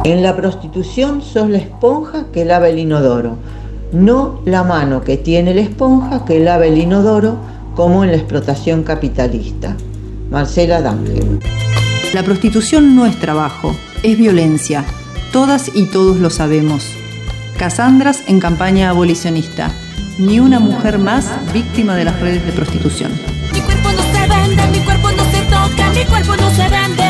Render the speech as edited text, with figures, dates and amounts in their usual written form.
En la prostitución sos la esponja que lava el inodoro, no la mano que tiene la esponja que lava el inodoro, como en la explotación capitalista. Marcela D'Angelo. La prostitución no es trabajo, es violencia. Todas y todos lo sabemos. Casandras en campaña abolicionista. Ni una mujer más víctima de las redes de prostitución. Mi cuerpo no se vende, mi cuerpo no se toca, mi cuerpo no se vende.